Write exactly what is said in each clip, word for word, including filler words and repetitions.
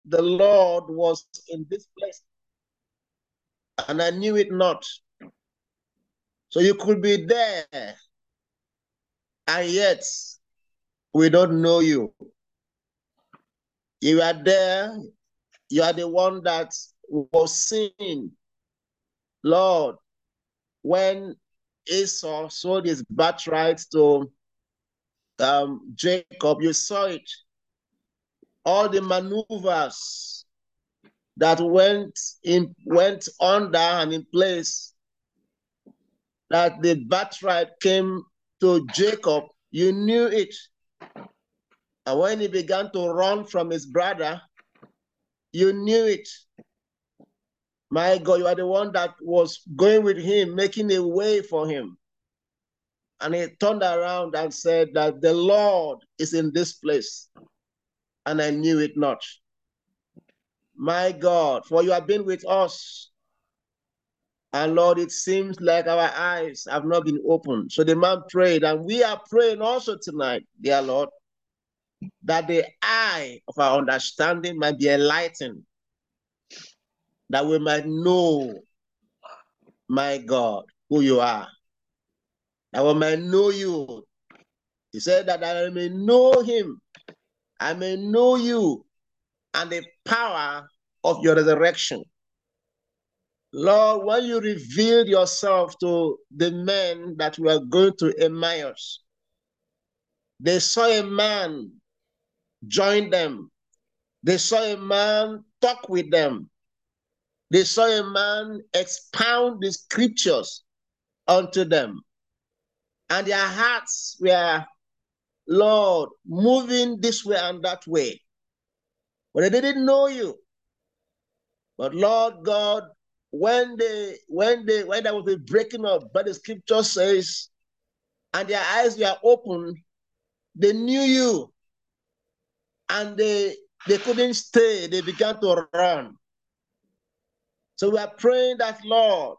the Lord was in this place, and I knew it not. So you could be there, and yet we don't know you. You are there, you are the one that was seen, Lord, when Esau sold his birthright to um, Jacob. You saw it. All the maneuvers that went in, went under and in place, that the birthright came to Jacob. You knew it. And when he began to run from his brother, you knew it. My God, you are the one that was going with him, making a way for him. And he turned around and said that the Lord is in this place. And I knew it not. My God, for you have been with us. And Lord, it seems like our eyes have not been opened. So the man prayed, and we are praying also tonight, dear Lord, that the eye of our understanding might be enlightened, that we might know, my God, who you are, that we might know you. He said that I may know him, I may know you, and the power of your resurrection. Lord, when you revealed yourself to the men that were going to Emmaus, they saw a man join them. They saw a man talk with them. They saw a man expound the scriptures unto them. And their hearts were, Lord, moving this way and that way. But they didn't know you. But Lord God, when they, when they, when there was a breaking up, but the scripture says, and their eyes were open, they knew you, and they they couldn't stay. They began to run. So we are praying that, Lord,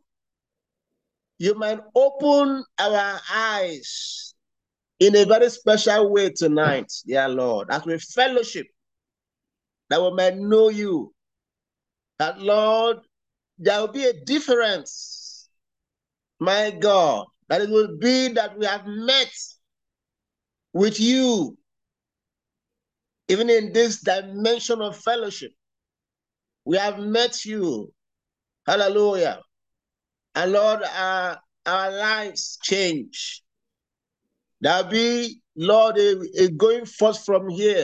you might open our eyes in a very special way tonight, dear Lord, as we fellowship, that we might know you. That, Lord, there will be a difference, my God, that it will be that we have met with you, even in this dimension of fellowship. We have met you. Hallelujah. And Lord, our, our lives change. There'll be, Lord, a, a going forth from here,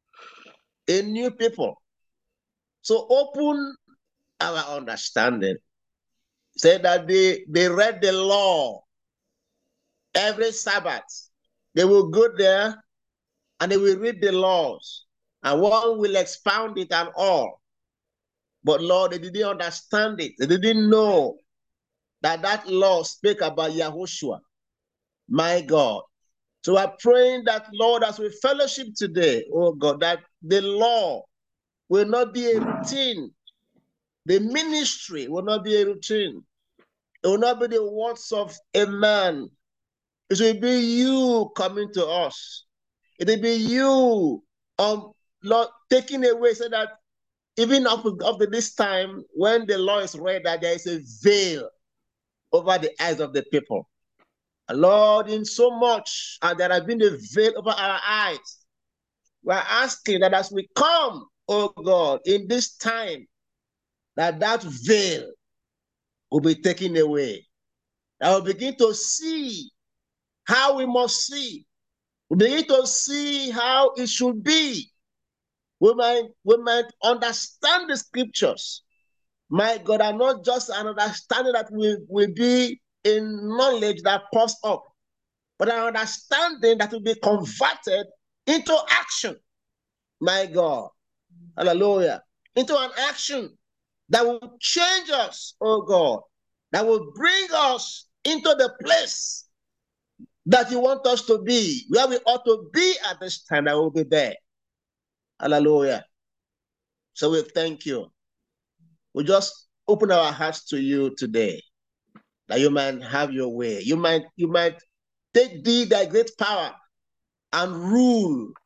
a new people. So open our understanding. Say that they, they read the law every Sabbath. They will go there and they will read the laws. And one will expound it and all. But Lord, they didn't understand it. They didn't know that that law spoke about Yahushua, my God. So I'm praying that, Lord, as we fellowship today, oh God, that the law will not be a routine. The ministry will not be a routine. It will not be the words of a man. It will be you coming to us. It will be you, um, Lord, taking away so that even up, up to this time, when the law is read, that there is a veil over the eyes of the people. Lord, in so much, and there has been a veil over our eyes, we're asking that as we come, oh God, in this time, that that veil will be taken away. That we'll begin to see how we must see. We begin to see how it should be. We might, we might understand the scriptures, my God, and not just an understanding that will, will be in knowledge that pops up, but an understanding that will be converted into action, my God. Hallelujah. Into an action that will change us, oh God, that will bring us into the place that you want us to be, where we ought to be at this time, that will be there. Hallelujah. So we thank you. We just open our hearts to you today, that you might have your way. You might, you might take thee thy great power and rule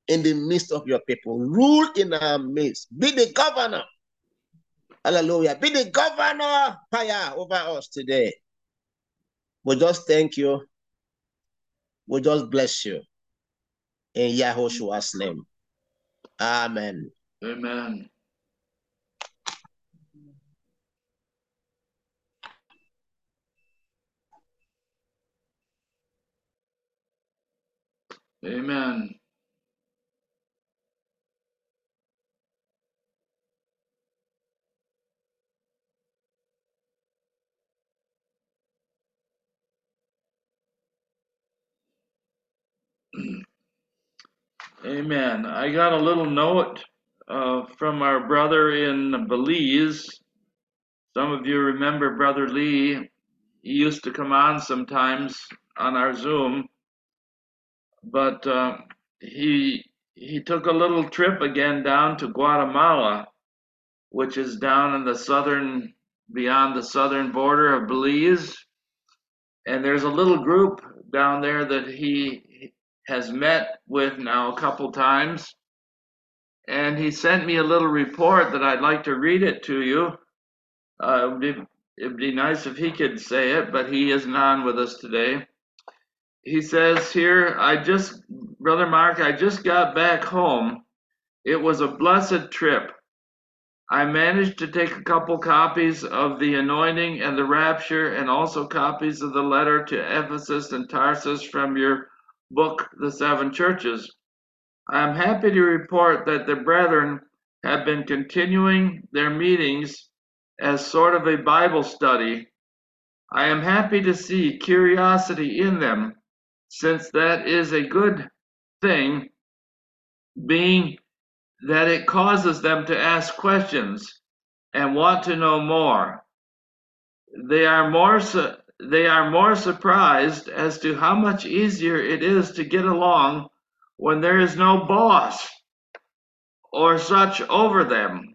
in the midst of your people. Rule in our midst. Be the governor. Hallelujah. Be the governor fire over us today. We just thank you. We just bless you. In Yahushua's name. Amen. Amen. Amen. Amen. I got a little note uh, from our brother in Belize. Some of you remember Brother Lee. He used to come on sometimes on our Zoom, but uh, he he took a little trip again down to Guatemala, which is down in the southern, beyond the southern border of Belize. And there's a little group down there that he has met with now a couple times. And he sent me a little report that I'd like to read it to you. Uh, it'd, be, it'd be nice if he could say it, but he isn't on with us today. He says here, I just, Brother Mark, I just got back home. It was a blessed trip. I managed to take a couple copies of the Anointing and the Rapture, and also copies of the letter to Ephesus and Tarsus from your book, The Seven Churches. I am happy to report that the brethren have been continuing their meetings as sort of a Bible study. I am happy to see curiosity in them, since that is a good thing, being that it causes them to ask questions and want to know more. They are more su- they are more surprised as to how much easier it is to get along when there is no boss or such over them,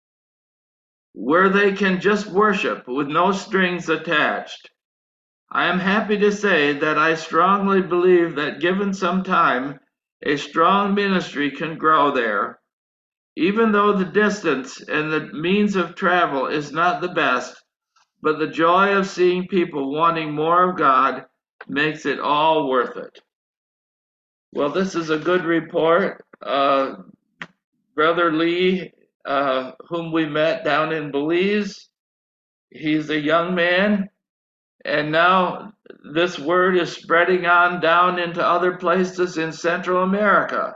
where they can just worship with no strings attached. I am happy to say that I strongly believe that given some time, a strong ministry can grow there. Even though the distance and the means of travel is not the best, but the joy of seeing people wanting more of God makes it all worth it. Well, this is a good report. Uh, Brother Lee, uh, whom we met down in Belize, he's a young man, and now this word is spreading on down into other places in Central America.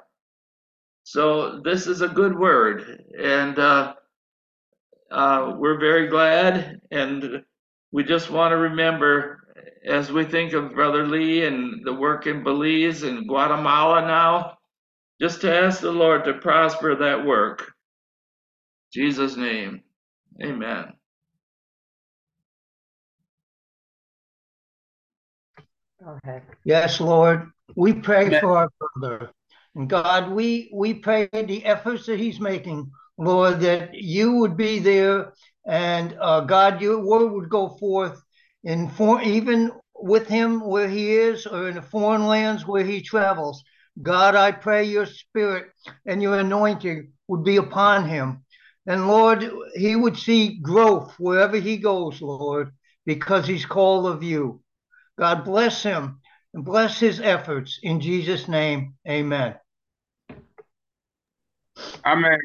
So this is a good word, and uh, uh, we're very glad, and we just want to remember, as we think of Brother Lee and the work in Belize and Guatemala now, just to ask the Lord to prosper that work. In Jesus' name, amen. Okay. Yes, Lord, we pray Amen. For our brother. And God, we, we pray the efforts that he's making, Lord, that you would be there, and uh, God, your word would go forth in for, even with him where he is, or in the foreign lands where he travels. God, I pray your spirit and your anointing would be upon him. And Lord, he would see growth wherever he goes, Lord, because he's called of you. God bless him and bless his efforts. In Jesus' name, amen. Amen.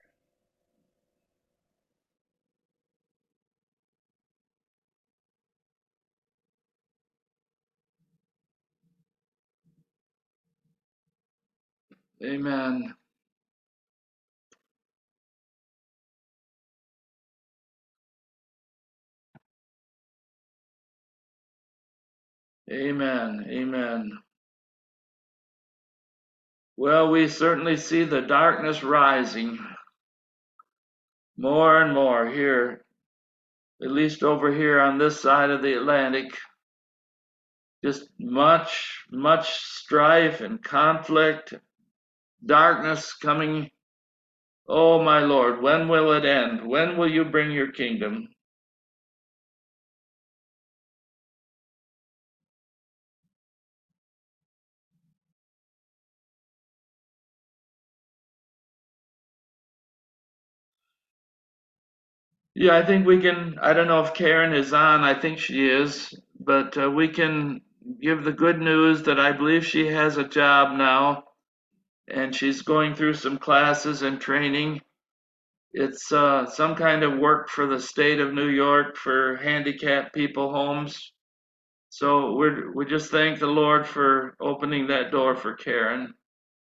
Amen. Amen. Amen. Well, we certainly see the darkness rising more and more here, at least over here on this side of the Atlantic. Just much, much strife and conflict, darkness coming. Oh, my Lord, when will it end? When will you bring your kingdom? Yeah, I think we can, I don't know if Karen is on, I think she is, but uh, we can give the good news that I believe she has a job now and she's going through some classes and training. It's uh, some kind of work for the state of New York for handicapped people homes. So we're, we just thank the Lord for opening that door for Karen.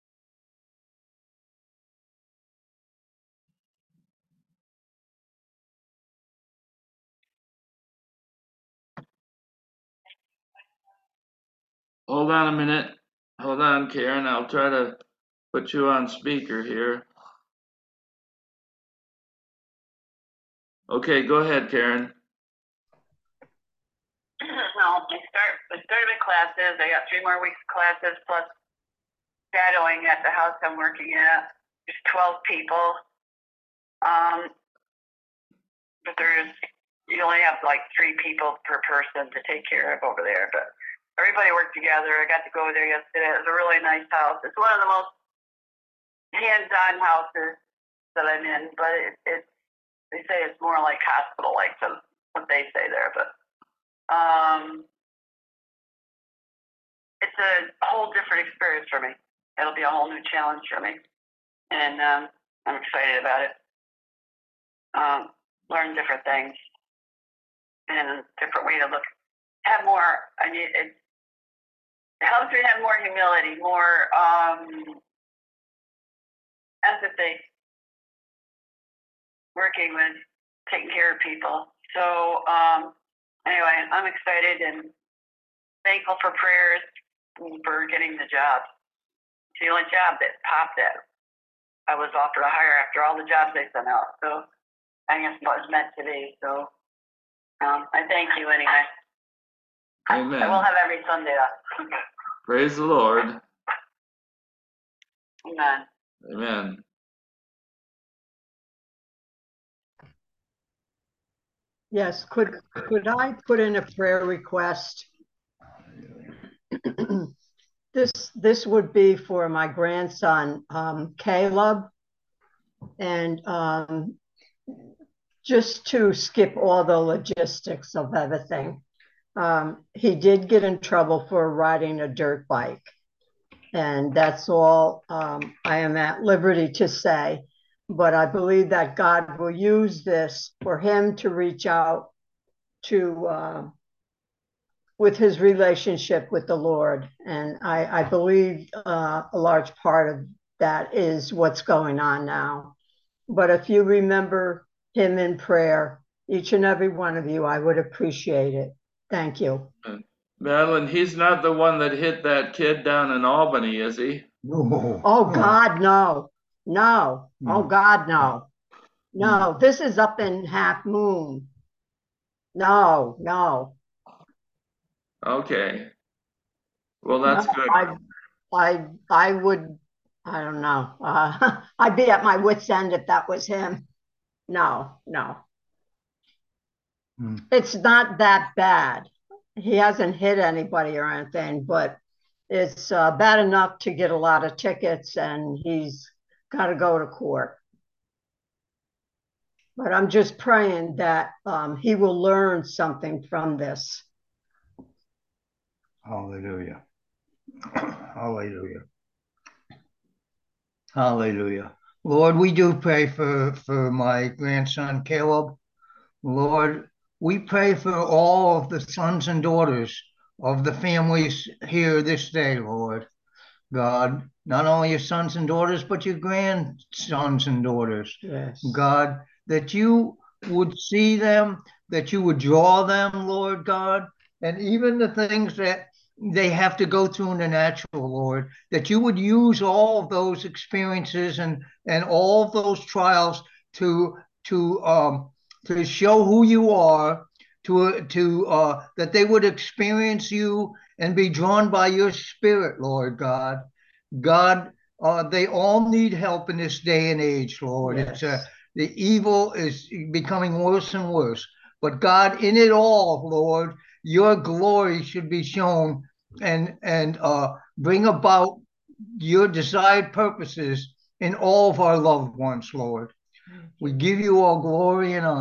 Hold on a minute. Hold on, Karen. I'll try to put you on speaker here. Okay, go ahead, Karen. Well, we start we started with classes. I got three more weeks of classes plus shadowing at the house I'm working at. There's twelve people. Um, but there's you only have like three people per person to take care of over there. But everybody worked together. I got to go there yesterday. It was a really nice house. It's one of the most hands-on houses that I'm in, but it, it's they say it's more like hospital, like the, what they say there. But um, it's a whole different experience for me. It'll be a whole new challenge for me, and um, I'm excited about it. Um, learn different things and a different way to look. Have more. I need it. It helps me have more humility, more um, empathy, working with taking care of people. So um, anyway, I'm excited and thankful for prayers and for getting the job. It's the only job that popped it. I was offered a hire after all the jobs they sent out. So I guess it was meant to be. So um, I thank you anyway. Amen. I will have every Sunday off. Praise the Lord. Amen. Amen. Yes, could could I put in a prayer request? This this would be for my grandson, um, Caleb, and um, just to skip all the logistics of everything. Um, he did get in trouble for riding a dirt bike, and that's all um, I am at liberty to say. But I believe that God will use this for him to reach out to uh, with his relationship with the Lord. And I, I believe uh, a large part of that is what's going on now. But if you remember him in prayer, each and every one of you, I would appreciate it. Thank you. Madeline, he's not the one that hit that kid down in Albany, is he? No. Oh, God, no. No. Oh, God, no. No, this is up in Half Moon. No, no. Okay. Well, that's no, good. I, I, I would, I don't know. Uh, I'd be at my wit's end if that was him. No, no. Hmm. It's not that bad. He hasn't hit anybody or anything, but it's uh, bad enough to get a lot of tickets, and he's got to go to court. But I'm just praying that um, he will learn something from this. Hallelujah. Hallelujah. Hallelujah. Lord, we do pray for, for my grandson, Caleb. Lord, we pray for all of the sons and daughters of the families here this day, Lord. God, not only your sons and daughters, but your grandsons and daughters. Yes. God, that you would see them, that you would draw them, Lord God, and even the things that they have to go through in the natural, Lord, that you would use all of those experiences and, and all of those trials to, to, um, to show who you are, to, to, uh, that they would experience you and be drawn by your spirit, Lord God. God, uh, they all need help in this day and age, Lord. Yes. It's uh, the evil is becoming worse and worse. But God, in it all, Lord, your glory should be shown and and uh, bring about your desired purposes in all of our loved ones, Lord. We give you all glory and honor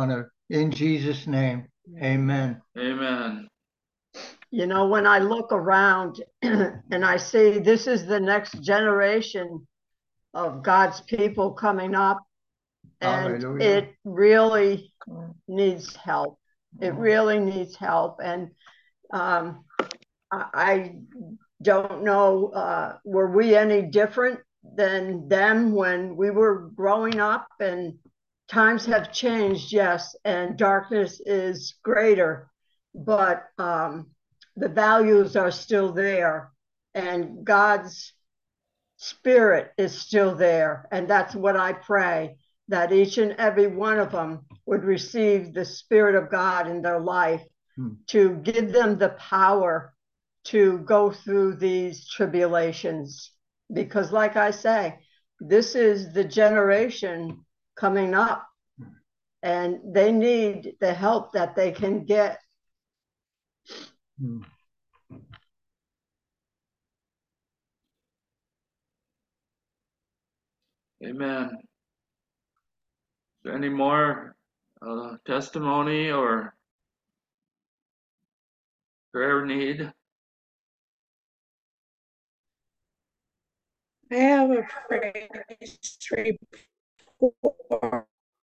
In Jesus' name, amen. Amen. You know, when I look around and I see this is the next generation of God's people coming up, and Hallelujah. it really needs help. It really needs help. And um, I, I don't know, uh, were we any different than them when we were growing up? And times have changed, yes, and darkness is greater, but um, the values are still there, and God's spirit is still there. And that's what I pray, that each and every one of them would receive the Spirit of God in their life hmm. to give them the power to go through these tribulations. Because like I say, this is the generation coming up, and they need the help that they can get. Hmm. Amen. Is there any more uh, testimony or prayer need? I have a praise report.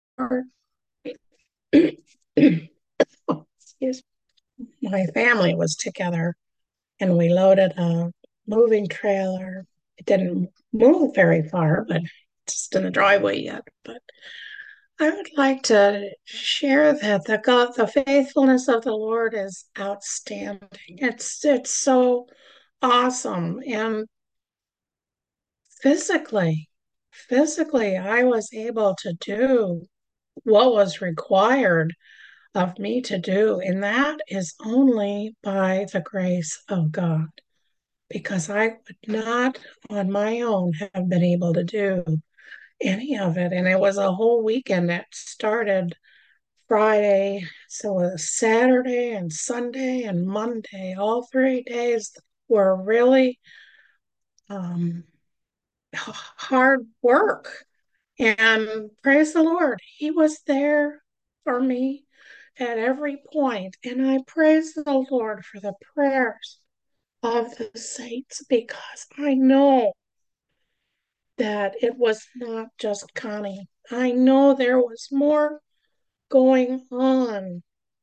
Excuse me. My family was together and we loaded a moving trailer. It didn't move very far, but it's just in the driveway yet. But I would like to share that the God, the faithfulness of the Lord is outstanding. It's it's so awesome. And physically, physically, I was able to do what was required of me to do, and that is only by the grace of God, because I would not on my own have been able to do any of it. And it was a whole weekend that started Friday, so it was Saturday and Sunday and Monday. All three days were really um, hard work. And praise the Lord, He was there for me at every point. And I praise the Lord for the prayers of the saints, because I know that it was not just Connie. I know there was more going on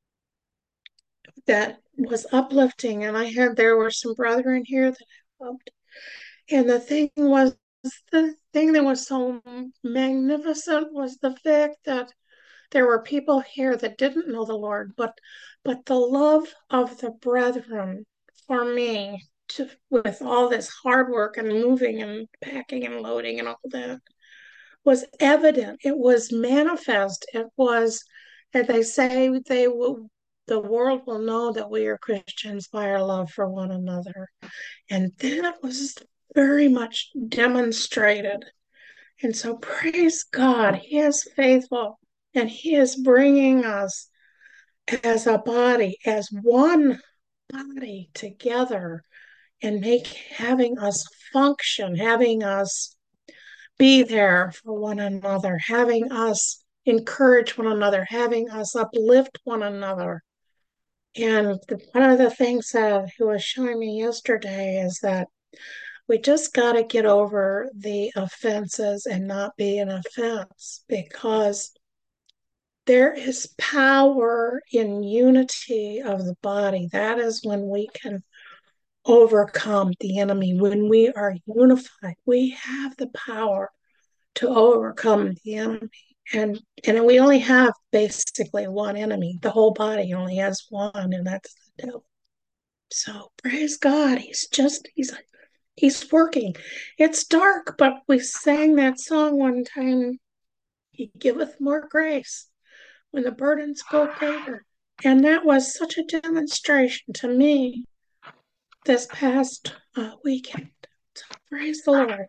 that was uplifting, and I had there were some brethren here that helped. And the thing was, the thing that was so magnificent was the fact that there were people here that didn't know the Lord, but but the love of the brethren for me, to, with all this hard work and moving and packing and loading and all that, was evident. It was manifest. It was, as they say, they will, the world will know that we are Christians by our love for one another. And then it was very much demonstrated. And so praise God, He is faithful, and He is bringing us as a body, as one body together, and make having us function, having us be there for one another, having us encourage one another, having us uplift one another. And the, one of the things that He was showing me yesterday is that we just got to get over the offenses and not be an offense, because there is power in unity of the body. That is when we can overcome the enemy. When we are unified, we have the power to overcome the enemy. And, and we only have basically one enemy. The whole body only has one, and that's the devil. So praise God. He's just, he's like, He's working. It's dark, but we sang that song one time, He giveth more grace when the burdens go greater. And that was such a demonstration to me this past uh, weekend. So praise the Lord.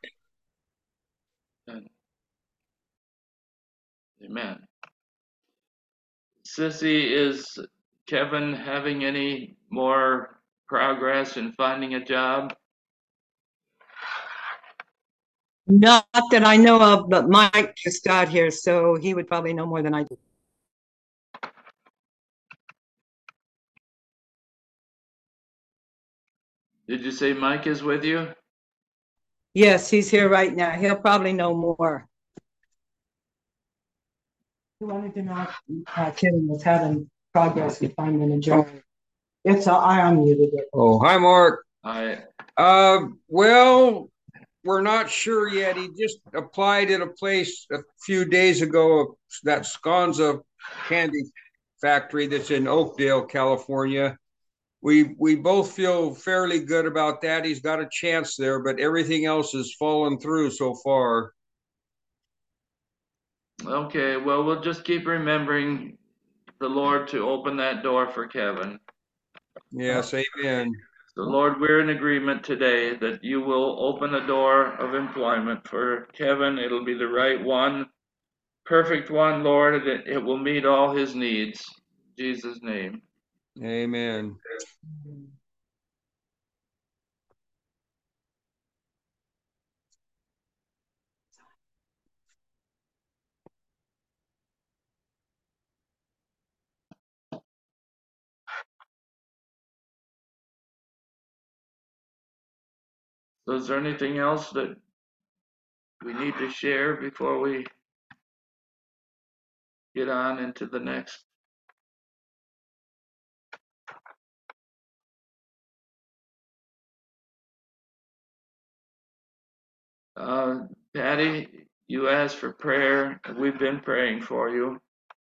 Amen. Sissy, is Kevin having any more progress in finding a job? Not that I know of, but Mike just got here, so he would probably know more than I do. Did you say Mike is with you? Yes, he's here right now. He'll probably know more. He wanted to know if uh, Kevin was having progress with finding a job. It's uh, I unmuted it. Oh, hi, Mark. I Uh, well, we're not sure yet. He just applied at a place a few days ago, that Sconza candy factory that's in Oakdale, California. We we both feel fairly good about that. He's got a chance there, but everything else has fallen through so far. okay. Well, we'll just keep remembering the Lord to open that door for Kevin. Yes, amen. So, Lord, we're in agreement today that you will open a door of employment for Kevin. It'll be the right one, perfect one, Lord, and it, it will meet all his needs. In Jesus' name. Amen. So, is there anything else that we need to share before we get on into the next? Uh, Patty, you asked for prayer. We've been praying for you.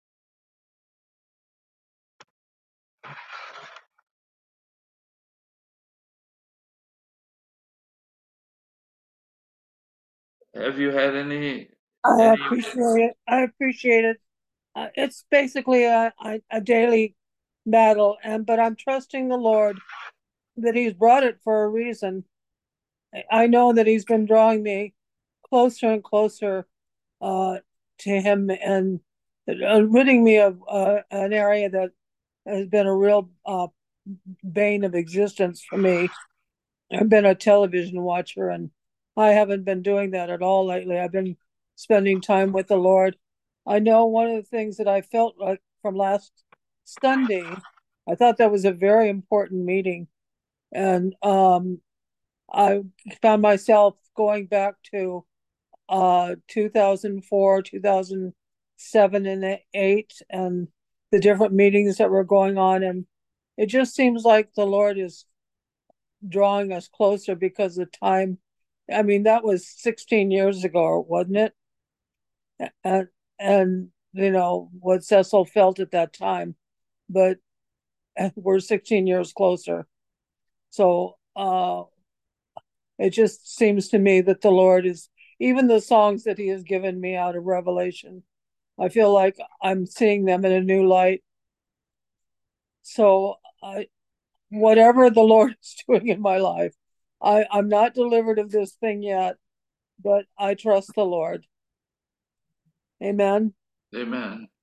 Have you had any? I any... appreciate it. I appreciate it. Uh, it's basically a, a, a daily battle, and but I'm trusting the Lord that He's brought it for a reason. I know that He's been drawing me closer and closer uh, to Him, and uh, ridding me of uh, an area that has been a real uh, bane of existence for me. I've been a television watcher, and I haven't been doing that at all lately. I've been spending time with the Lord. I know one of the things that I felt like from last Sunday, I thought that was a very important meeting. And um, I found myself going back to uh, two thousand four, two thousand seven, and eight, and the different meetings that were going on. And it just seems like the Lord is drawing us closer because the time, I mean, that was sixteen years ago, wasn't it? And, and you know, what Cecil felt at that time, but we're sixteen years closer. So uh, it just seems to me that the Lord is, even the songs that He has given me out of Revelation, I feel like I'm seeing them in a new light. So I, whatever the Lord is doing in my life, I, I'm not delivered of this thing yet, but I trust the Lord. Amen. Amen.